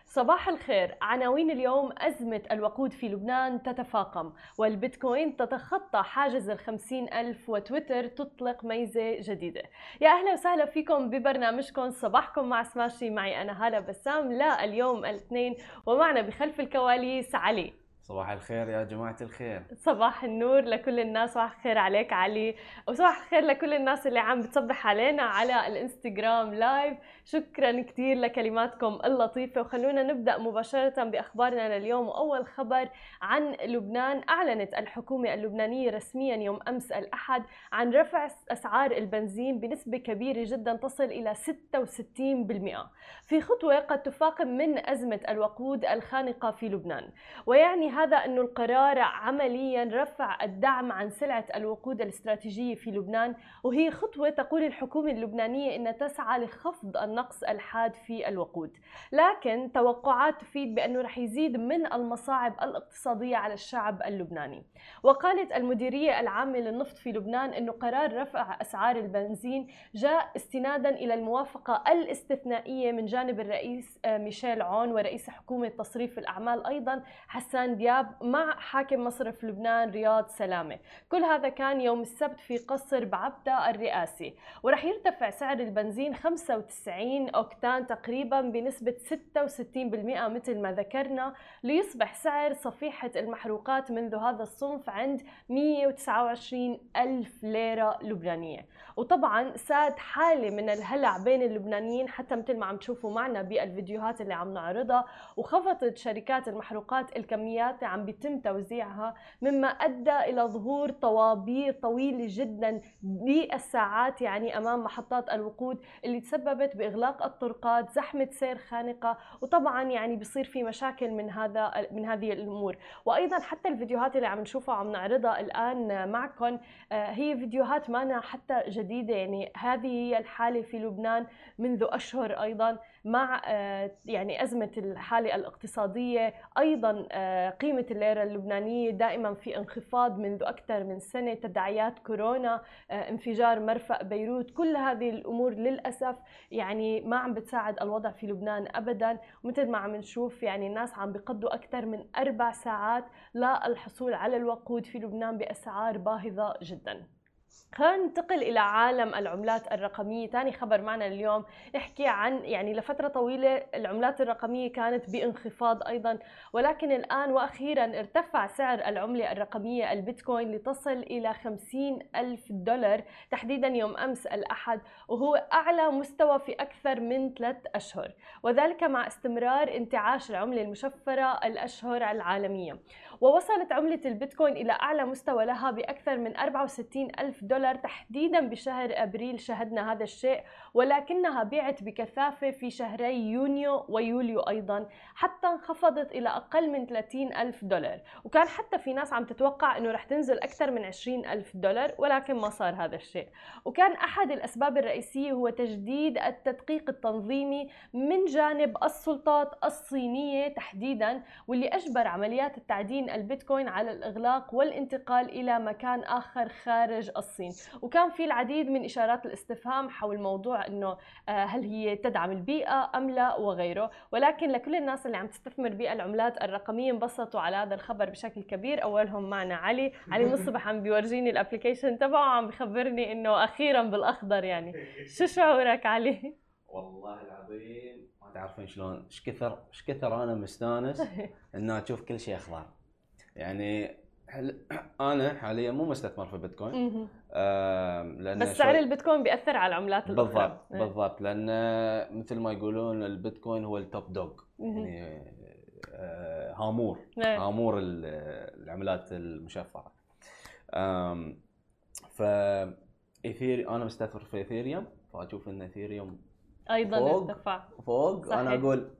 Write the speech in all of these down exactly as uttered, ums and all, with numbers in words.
صباح الخير. عناوين اليوم: أزمة الوقود في لبنان تتفاقم، والبيتكوين تتخطى حاجز الخمسين ألف، وتويتر تطلق ميزة جديدة. يا أهلا وسهلا فيكم ببرنامجكم صباحكم مع سماشي. معي أنا هالة بسام. لا اليوم الاثنين، ومعنا بخلف الكواليس علي. صباح الخير يا جماعة الخير. صباح النور لكل الناس. صباح الخير عليك علي، وصباح الخير لكل الناس اللي عم بتصبح علينا على الانستغرام لايف. شكرا كثير لكلماتكم اللطيفة، وخلونا نبدأ مباشرة بأخبارنا لليوم. وأول خبر عن لبنان: أعلنت الحكومة اللبنانية رسميا يوم أمس الأحد عن رفع أسعار البنزين بنسبة كبيرة جدا تصل إلى ستة وستين بالمئة، في خطوة قد تفاقم من أزمة الوقود الخانقة في لبنان. ويعني هذا أن القرار عمليا رفع الدعم عن سلعة الوقود الاستراتيجية في لبنان، وهي خطوة تقول الحكومة اللبنانية أن تسعى لخفض النقص الحاد في الوقود. لكن توقعات تفيد بأنه رح يزيد من المصاعب الاقتصادية على الشعب اللبناني. وقالت المديرية العامة للنفط في لبنان أنه قرار رفع أسعار البنزين جاء استنادا إلى الموافقة الاستثنائية من جانب الرئيس ميشيل عون ورئيس حكومة تصريف الأعمال أيضا حسان دياب مع حاكم مصرف لبنان رياض سلامة. كل هذا كان يوم السبت في قصر بعبدة الرئاسي. ورح يرتفع سعر البنزين خمسة وتسعين أوكتان تقريبا بنسبة ستة وستين بالمئة مثل ما ذكرنا، ليصبح سعر صفيحة المحروقات منذ هذا الصنف عند مئة وتسعة وعشرين ألف ليرة لبنانية. وطبعا ساد حالة من الهلع بين اللبنانيين، حتى مثل ما عم تشوفوا معنا بالفيديوهات اللي عم نعرضها، وخفضت شركات المحروقات الكميات عم بيتم توزيعها، مما أدى إلى ظهور طوابير طويلة جدا بالساعات يعني أمام محطات الوقود، اللي تسببت بإغلاق الطرقات، زحمة سير خانقة، وطبعا يعني بيصير في مشاكل من هذا من هذه الأمور. وأيضا حتى الفيديوهات اللي عم نشوفها وعم نعرضها الآن معكم هي فيديوهات مانا حتى جديدة، يعني هذه هي الحالة في لبنان منذ أشهر، أيضا مع يعني أزمة الحالة الاقتصادية. أيضا قيمة الليرة اللبنانية دائما في انخفاض منذ أكثر من سنة، تداعيات كورونا، انفجار مرفأ بيروت، كل هذه الأمور للأسف يعني ما عم بتساعد الوضع في لبنان أبدا. ومثل ما عم نشوف يعني الناس عم بيقضوا أكثر من أربع ساعات للحصول على الوقود في لبنان بأسعار باهظة جدا. خلينا ننتقل إلى عالم العملات الرقمية. ثاني خبر معنا اليوم نحكي عن يعني لفترة طويلة العملات الرقمية كانت بانخفاض أيضا، ولكن الآن وأخيرا ارتفع سعر العملة الرقمية البيتكوين لتصل إلى خمسين ألف دولار تحديدا يوم أمس الأحد، وهو أعلى مستوى في أكثر من ثلاث أشهر، وذلك مع استمرار انتعاش العملة المشفرة الأشهر العالمية. ووصلت عملة البيتكوين إلى أعلى مستوى لها بأكثر من أربعة وستين ألف دولار تحديدا بشهر أبريل، شهدنا هذا الشيء، ولكنها بيعت بكثافة في شهري يونيو ويوليو أيضا، حتى انخفضت إلى أقل من ثلاثين ألف دولار. وكان حتى في ناس عم تتوقع أنه رح تنزل أكثر من عشرين ألف دولار، ولكن ما صار هذا الشيء. وكان أحد الأسباب الرئيسية هو تجديد التدقيق التنظيمي من جانب السلطات الصينية تحديدا، واللي أجبر عمليات التعدين البيتكوين على الإغلاق والانتقال إلى مكان آخر خارج الصين. وكان في العديد من إشارات الاستفهام حول موضوع إنه هل هي تدعم البيئة أم لا وغيره، ولكن لكل الناس اللي عم تستثمر بالعملات الرقمية انبسطوا على هذا الخبر بشكل كبير. أولهم معنا علي. علي من الصبح عم بيورجيني الابلكيشن تبعه، عم بخبرني إنه أخيرا بالأخضر. يعني شو شعورك علي؟ والله العظيم ما تعرفين شلون ايش كثر ايش كثر انا مستانس ان اشوف كل شيء اخضر. يعني انا حاليا مو مستثمر في بيتكوين، آه لأن بس سعر البيتكوين بيأثر على العملات الأخرى. بالضبط بالضبط، لأن مثل ما يقولون البيتكوين هو التوب دوغ، يعني آه هامور هامور العملات المشفرة. ف إيثيري أنا مستثمر في إيثيريوم، فأشوف إن إيثيريوم أيضا فوق ارتفع فوق صحيح. أنا أقول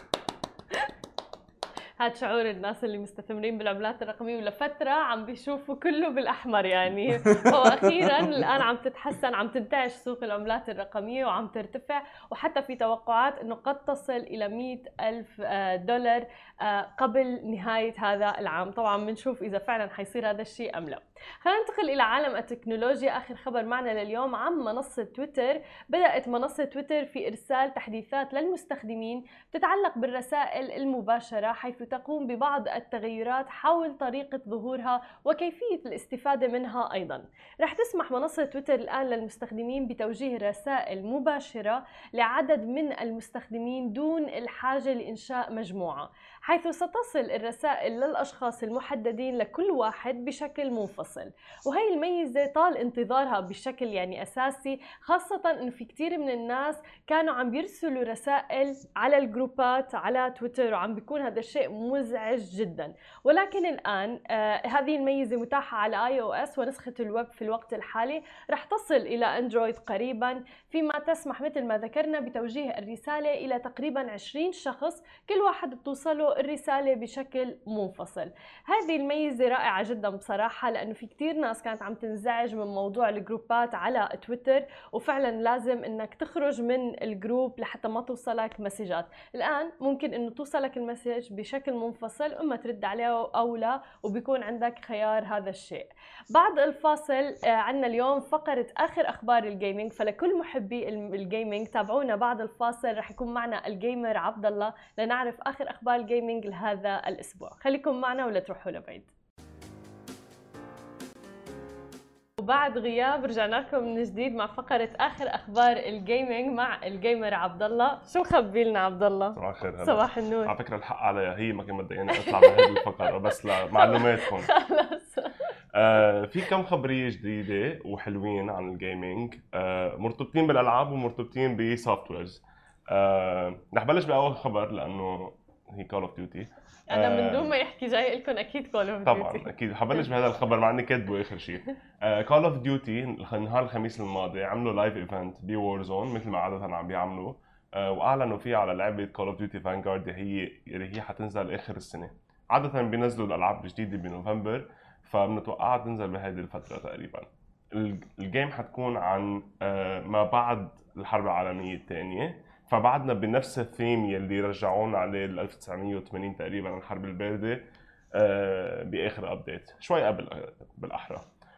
هاد شعور الناس اللي مستثمرين بالعملات الرقمية، ولفترة عم بيشوفوا كله بالأحمر يعني. وأخيرا الآن عم تتحسن، عم تنتعش سوق العملات الرقمية وعم ترتفع، وحتى في توقعات أنه قد تصل إلى مئة ألف دولار قبل نهاية هذا العام. طبعا بنشوف إذا فعلا حيصير هذا الشيء أم لا. خلينا ننتقل إلى عالم التكنولوجيا. آخر خبر معنا لليوم عن منصة تويتر. بدأت منصة تويتر في إرسال تحديثات للمستخدمين تتعلق بالرسائل المباشرة، حيث تقوم ببعض التغيرات حول طريقة ظهورها وكيفية الاستفادة منها. أيضا رح تسمح منصة تويتر الآن للمستخدمين بتوجيه رسائل مباشرة لعدد من المستخدمين دون الحاجة لإنشاء مجموعة، حيث ستصل الرسائل للأشخاص المحددين لكل واحد بشكل منفصل. وهي الميزة طال انتظارها بشكل يعني أساسي، خاصة إنه في كتير من الناس كانوا عم بيرسلوا رسائل على الجروبات على تويتر وعم بيكون هذا الشيء مزعج جدا. ولكن الآن آه هذه الميزة متاحة على آي أو إس ونسخة الويب في الوقت الحالي، رح تصل إلى أندرويد قريبا، فيما تسمح مثل ما ذكرنا بتوجيه الرسالة إلى تقريبا عشرين شخص، كل واحد بتوصله الرسالة بشكل منفصل. هذه الميزة رائعة جدا بصراحة، لأنه في كتير ناس كانت عم تنزعج من موضوع الجروبات على تويتر، وفعلا لازم انك تخرج من الجروب لحتى ما توصلك مسجات. الآن ممكن انه توصلك المسج بشكل منفصل، اما ترد عليه او لا، وبيكون عندك خيار هذا الشيء. بعد الفاصل عندنا اليوم فقرة آخر أخبار الجيمنج، فلكل محبي الجيمنج تابعونا بعد الفاصل. رح يكون معنا الجيمر عبد الله لنعرف آخر أخبار الجيمنج لهذا الأسبوع. خليكم معنا ولا تروحوا لبعيد. وبعد غياب رجعنا لكم من جديد مع فقرة آخر أخبار الجيمنج مع الجيمر عبد الله. شو مخبي لنا عبد الله؟ صباح الخير. صباح النور. على فكرة الحق عليها، هي ما كان بدي أنا أطلع بهذه الفقرة بس لمعلوماتكم. خلص. آه في كم خبرية جديدة وحلوين عن الجيمنج، آه مرتبطين بالألعاب ومرتبطين بسوفت ويرز. آه رح بلش بأول خبر لأنه هي كول اوف ديوتي. أنا من دون ما يحكي جاي لكم أكيد كول اوف ديوتي. طبعا أكيد حبلش بهذا الخبر مع إني كاتبه آخر شيء. كول اوف ديوتي نهار الخميس الماضي عملوا لايف ايفنت بوور زون مثل ما عادة عم بيعملوا، آه وأعلنوا فيه على لعبة كول اوف ديوتي فانغارد هي اللي هي حتنزل آخر السنة. عادة بينزلوا الألعاب الجديدة بنوفمبر، فبنتوقعها تنزل بهذه الفترة تقريبا. الجيم حتكون عن آه ما بعد الحرب العالمية الثانية، فبعدنا بنفس الثيم يلي رجعونا عليه ل ألف وتسعمية وثمانين تقريبا الحرب الباردة آه باخر ابديت، شوي قبل بالاحرى.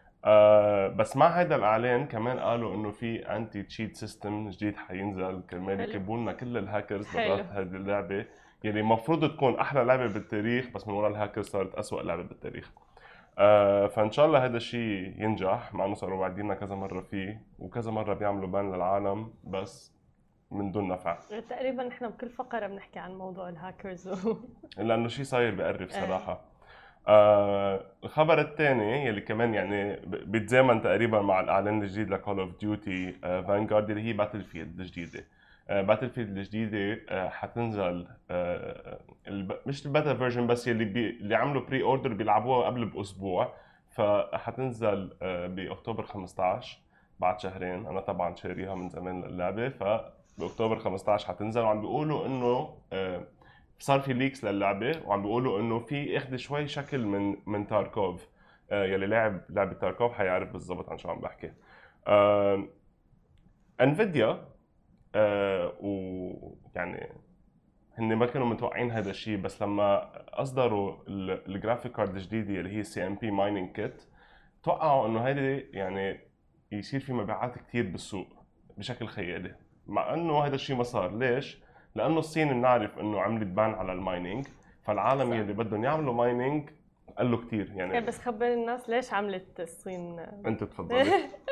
آه بس مع هذا الاعلان كمان قالوا انه في انتي تشيت سيستم جديد حينزل كرمال يكبوا لنا كل الهاكرز برات هذه اللعبه، يلي المفروض تكون احلى لعبه بالتاريخ، بس من وراء الهاكرز صارت اسوء لعبه بالتاريخ. آه فان شاء الله هذا الشيء ينجح، مع انه صاروا واعديننا كذا مره فيه وكذا مره بيعملوا بان للعالم بس من دون نفع. تقريبا احنا بكل فقره بنحكي عن موضوع الهاكرز و... لانه شيء صاير بقرف صراحه. آه الخبر الثاني يلي كمان يعني بيتزامن تقريبا مع الاعلان الجديد لكول اوف ديوتي فانغارد اللي هي باتل فيلد الجديده. آه باتل فيلد الجديده آه حتنزل آه الب... مش البيتا فيرجن بس يلي بي... اللي عملوا بري اوردر بيلعبوها قبل باسبوع، فحتنزل آه باكتوبر خمسطعش بعد شهرين. انا طبعا شاريها من زمان اللعبه، ف باكتوبر خمسطعش حتنزل. وعم بيقولوا انه صار في ليكس للعبه، وعم بيقولوا انه في اخذ شوي شكل من من تاركوف. يلي لاعب لعبه تاركوف حيعرف بالضبط عن شو عم بحكي. انفيديا ويعني هن ما كانوا متوقعين هذا الشيء، بس لما اصدروا الجرافيك كارد الجديده اللي هي سي ام بي مايننج كيت، توقعوا انه هيدي يعني يصير في مبيعات كتير بالسوق بشكل خيالي، مع انه هذا الشيء ما صار. ليش؟ لانه الصين بنعرف انه عملت بان على المايننج، فالعالم صح. يلي بدهم يعملوا مايننج قالوا كثير يعني. بس خبر الناس ليش عملت الصين. انت تفضلي.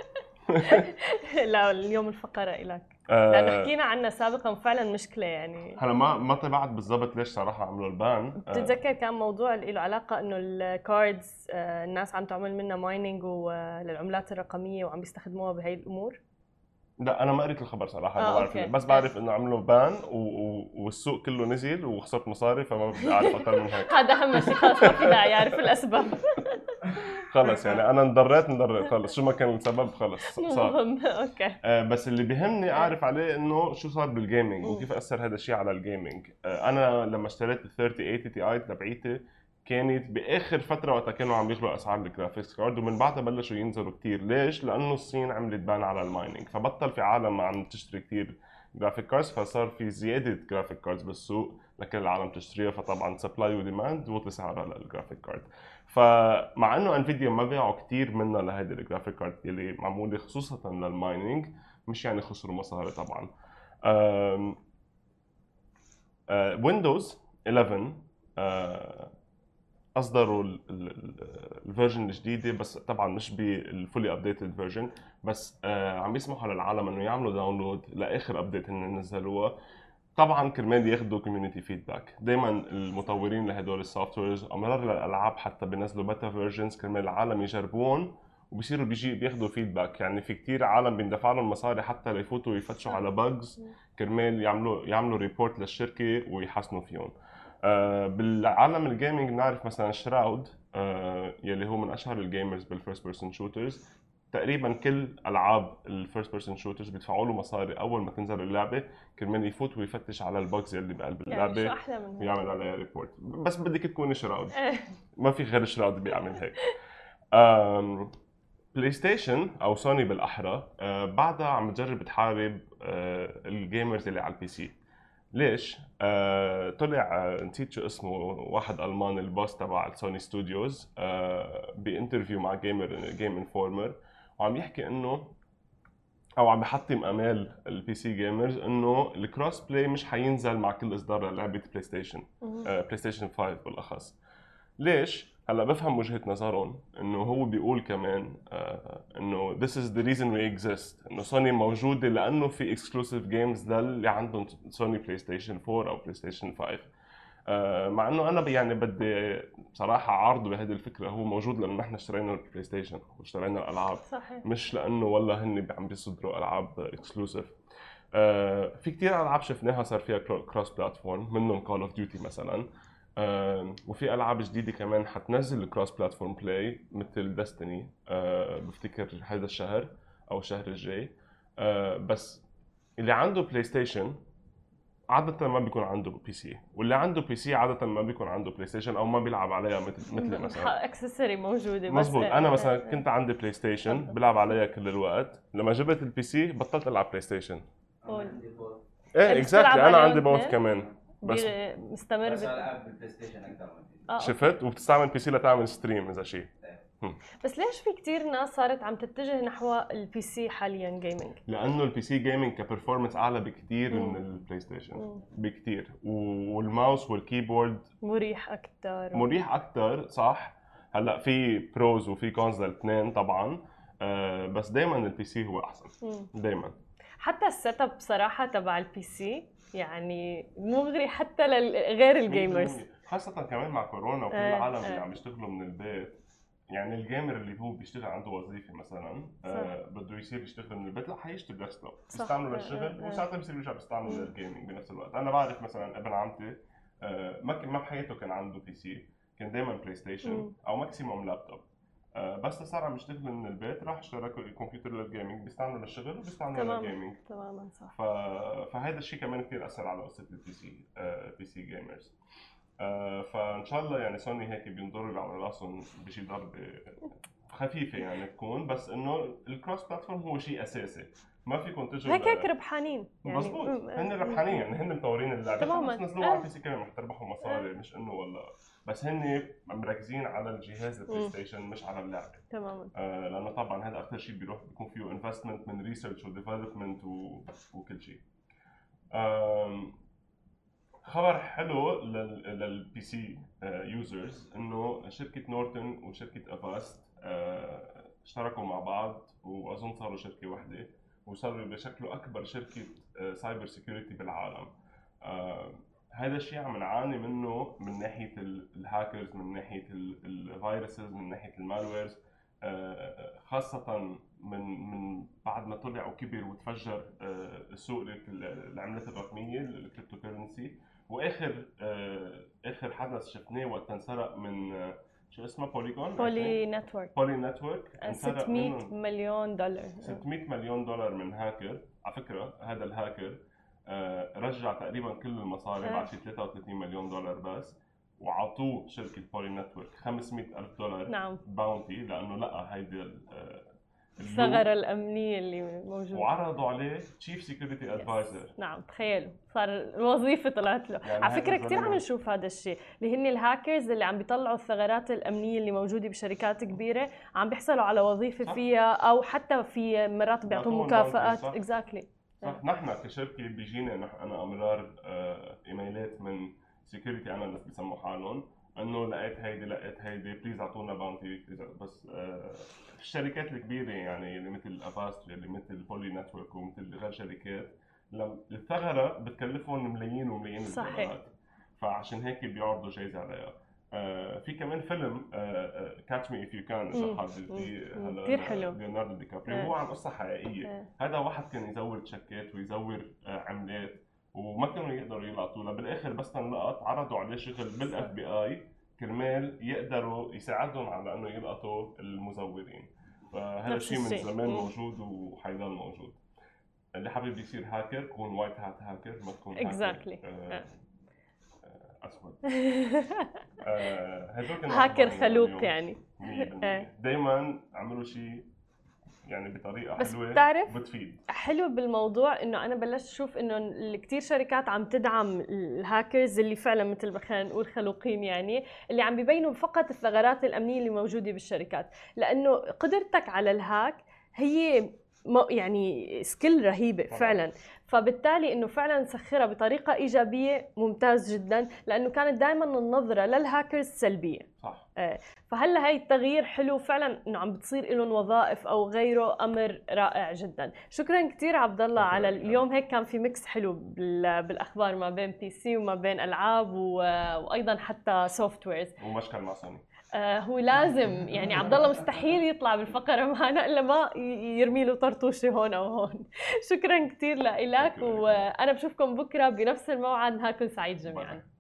لا اليوم الفقره إلك. آه لانه حكينا عنها سابقا فعلا مشكله يعني. هلا ما ما تبعت بالضبط ليش صراحه عملوا البان. بتتذكر كان موضوع له علاقه انه الكاردز آه الناس عم تعمل منها مايننج للعملات الرقميه وعم بيستخدموها بهي الامور. لا انا ما قريت الخبر صراحه. آه، ما بعرف، بس بعرف انه عملوا بان و... و... والسوق كله نزل وخسرت مصاري، فما بدي اعرف اكثر من هيك. هذا اهم شيء، خلص ما في داعي يعرف الاسباب. خلص يعني انا انضريت انضريت خلص، شو ما كان السبب خلص صار. مهم. اوكي. آه بس اللي بيهمني اعرف عليه انه شو صار بالجيمنج وكيف اثر هذا الشيء على الجيمنج. آه انا لما اشتريت ال ثلاثين ثمانين تي اي تبعيتي كانت باخر فتره وقتها كانوا عم يغلوا اسعار الجرافيكس كارد، ومن بعدها بلشوا ينزلوا كثير. ليش؟ لانه الصين عملت بان على المايننج، فبطل في عالم عم تشتري كثير جرافيك كاردز، فصار في زياده جرافيك كاردز بالسوق لكل العالم تشتريها، فطبعا سبلاي وديماند وطي سعرها للجرافيك كارد. فمع انه انفيديا ما باعوا كثير منها لهيدي الجرافيك كارد اللي معموله خصوصا للمايننج، مش يعني خسروا مصاري طبعا. ويندوز إحدى عشر اصدروا الفيرجن الجديده، بس طبعا مش بالفولي ابديتد فيرجن، بس آه عم يسمحوا للعالم انه يعملوا داونلود لاخر ابديت اللي نزلوها، طبعا كرمال ياخذوا كوميونتي فيدباك. دائما المطورين لهدول السوفت ويرز امرار للالعاب حتى بينزلوا بيتا فيرجنز كرمال العالم يجربون وبصيروا بيجي بياخذوا فيدباك. يعني في كثير عالم بيندفع لهم مصاري حتى ليفوتوا ويفتشوا على باجز كرمال يعملوا يعملوا ريبورت للشركه ويحسنوا فيهم. آه بالعالم الجيمنج بنعرف مثلا شراود آه يلي هو من اشهر الجيمرز بالفيرست بيرسون شوترز، تقريبا كل العاب الفيرست بيرسون شوترز بيدفعوا له مصاري اول ما تنزل اللعبه كرمال يفوت ويفتش على الباجز اللي بقلب اللعبه، يعني شو احلى من هيك ويعمل عليها ريبورت. بس بدك تكوني شراود، إيه. ما في غير شراود بيعمل هيك. آم، بلاي ستيشن او سوني بالاحرى آه بعدها عم تجرب تحارب آه الجيمرز اللي على البي سي. ليش؟ آه طلع آه نسيت شو اسمه، واحد الماني البوس تبع سوني ستوديوز آه بانترفيو مع جيمر جيم انفورمر، وعم يحكي انه او عم بحطم امال البي سي جيمرز انه الكروس بلاي مش حينزل مع كل اصدار لعبه بلاي ستيشن آه بلاي ستيشن خمسة بالاخص. ليش؟ هلا بفهم وجهة نظرهم، انه هو بيقول كمان آه انه this is the reason we exist، انه سوني موجودة لانه في exclusive games للي عندهم سوني بلاي ستيشن فور او بلاي ستيشن خمسة. آه مع انه انا يعني بدي بصراحة عارضه بهذه الفكرة، هو موجود لانه نحن اشترينا البلاي ستيشن واشترينا الالعاب، صحيح. مش لانه والله هن عم بيصدروا العاب اكسكلوسيف. آه في كثير العاب شفناها صار فيها كروس بلاتفورم، منهم كول اوف ديوتي مثلا. آه وفي العاب جديده كمان حتنزل الكروس بلاتفورم بلاي مثل ديستني آه بفتكر هذا الشهر او الشهر الجاي. آه بس اللي عنده بلاي ستيشن عادة ما بيكون عنده بي سي، واللي عنده بي سي عادة ما بيكون عنده بلاي ستيشن او ما بيلعب عليها مثل مثلي مثلا. اكسسوري موجوده بس مزبوط. إيه، انا إيه، مثلا إيه. كنت عندي بلاي ستيشن بلعب عليها كل الوقت، لما جبت البي سي بطلت العب بلاي ستيشن. قول. ايه أنت اكزاكتلي، بتلعب انا عليهم عندي بوث اثنين؟ كمان. بس بي- مستمر بس بت... العب بالبلاي ستيشن اكثر من البي سي. آه، أوكي. شفت، وبتستعمل بي سي لتعمل ستريم اذا شيء. بس ليش في كتير ناس صارت عم تتجه نحو البي سي حاليا جيمنج؟ لانه البي سي جيمنج كبرفورمانس اعلى بكثير من البلاي ستيشن بكثير، والماوس والكيبورد مريح اكثر مريح اكثر. صح. هلا في بروز وفي كونز للاثنين طبعا، آه بس دائما البي سي هو احسن دائما. حتى السيت اب صراحه تبع البي سي يعني مغري حتى لغير الجيمرز، خاصة كمان مع كورونا وكل آه، العالم آه. اللي عم يشتغلوا من البيت. يعني الجيمر اللي هو بيشتغل عنده وظيفة مثلا آه بده يصير يشتغل من البيت، لا حيشتري ديسكتوب بيستعمله للشغل وساعتها بصير يرجع بيستعمله للجيمنج بنفس الوقت. انا بعرف مثلا ابن عمتي آه ما ما بحياته كان عنده بي سي، كان دائما بلاي ستيشن او ماكسيموم لابتوب. آه بس صار عم يشتغل من البيت راح اشترى كمبيوتر للجيمنج، بيستعمله للشغل وبيستعمله تماما للجيمنج. تماما صح. ف... فهذا الشيء كمان كثير اثر على قصه البي سي آه بي سي جيمرز. آه فان شاء الله يعني سوني هيك بينظروا على راسهم بشي ضربه خفيفه يعني تكون، بس انه الكروس بلاتفورم هو شيء اساسي، ما فيكم تجوا هيك هيك ربحانين يعني. مزبوط. هن ربحانين يعني، هن مطورين اللعبه تماماً. خلص نزلوها على آه. البي سي كمان رح تربحوا مصاري، مش انه والله. بس هن مركزين على الجهاز البلاي ستيشن مش على اللعبه تماما. آه لانه طبعا هذا اكثر شيء بيروح بيكون فيه انفستمنت من ريسيرش وديفلوبمنت وكل شيء. خبر حلو للبي سي يوزرز انه شركه نورتن وشركه افاست آه اشتركوا مع بعض، واظن صاروا شركه واحده وصاروا بشكلوا اكبر شركه سايبر سيكيورتي بالعالم. آه هذا الشيء عم نعاني منه من ناحيه الهاكرز، من ناحيه الفيروسز، من ناحيه المالويرز، آه خاصه من من بعد ما طلع وكبر وتفجر آه سوق العملات الرقميه الكريبتو كرنسي. واخر آه اخر حدث شفناه وقت انسرق من آه شو اسمه بوليجون بولي نتورك بولي نتورك ستمية مليون دولار ستمية مليون دولار من هاكر. على فكره هذا الهاكر آه رجع تقريبا كل المصاري بعد شي ثلاثة وثلاثين مليون دولار بس، وعطوه شركه بولي نتورك خمسمية ألف دولار نعم باونتي لانه لقى هيدي الثغرة الأمنية اللي موجودة، وعرضوا عليه تشيف سيكيورتي ادفايزر. نعم تخيلوا صار الوظيفة طلعت له. يعني على فكرة هذا كثير عم الزلمة- نشوف هذا الشيء اللي هن الهاكرز اللي عم بيطلعوا الثغرات الأمنية اللي موجودة بشركات كبيرة، عم بيحصلوا على وظيفة صح. فيها، أو حتى في مرات بيعطوا بيعطوهم مكافآت. bounty، صح. اكزاكتلي. صح. نحن كشركه بيجينا نح- انا امرار آه، ايميلات من سكيورتي اناليست بسموا حالهم انه لقيت هيدي لقيت هيدي بليز اعطونا باونتي. بس آه، الشركات الكبيره يعني اللي مثل افاست اللي مثل بولي نتورك ومثل غير شركات، لم- الثغره بتكلفهم ملايين وملايين صحيح. الدولارات، فعشان هيك بيعرضوا جايزه عليها. آه، في كمان فيلم كاتش مي اف يو كان اذا مم. حابب مم. هلا كتير حلو. ليوناردو دي كابريو، إيه. هو عن قصه حقيقيه. إيه. هذا واحد كان يزور تشيكات ويزور آه، عملات وما كانوا يقدروا يلقطوا له، بالاخر بس تنلقط عرضوا عليه شغل بالاف بي اي كرمال يقدروا يساعدهم على انه يلقطوا المزورين. فهذا نفس الشيء من الشيء. زمان مم. موجود وحيضل موجود. اللي حابب يصير هاكر كون وايت هات هاكر، ما تكون هاكر Exactly. آه، آه. آه، اسود. آه، هدول كانوا هاكر أخبارنا خلوق اليوم. يعني. مية بالمية. دايما اعملوا شيء يعني بطريقه بس حلوه بتعرف بتفيد. حلو بالموضوع انه انا بلشت اشوف انه كثير شركات عم تدعم الهاكرز اللي فعلا مثل ما خلينا نقول خلوقين، يعني اللي عم بيبينوا فقط الثغرات الامنيه اللي موجوده بالشركات، لانه قدرتك على الهاك هي يعني سكيل رهيبه فعلا. فبالتالي انه فعلا نسخرها بطريقه ايجابيه ممتاز جدا، لانه كانت دائما النظره للهاكرز سلبيه. صح. فهلا هاي التغيير حلو فعلا انه عم بتصير لهم وظائف او غيره، امر رائع جدا. شكرا كثير عبد الله على اليوم، هيك كان في ميكس حلو بالاخبار ما بين بي سي وما بين العاب وايضا حتى سوفت ويرز. ومشكل مع سوني. آه هو لازم يعني عبد الله مستحيل يطلع بالفقره معنا الا ما يرمي له طرطوشه هون او هون. شكرا كثير لك، وانا بشوفكم بكره بنفس الموعد. هاكل سعيد جميعا.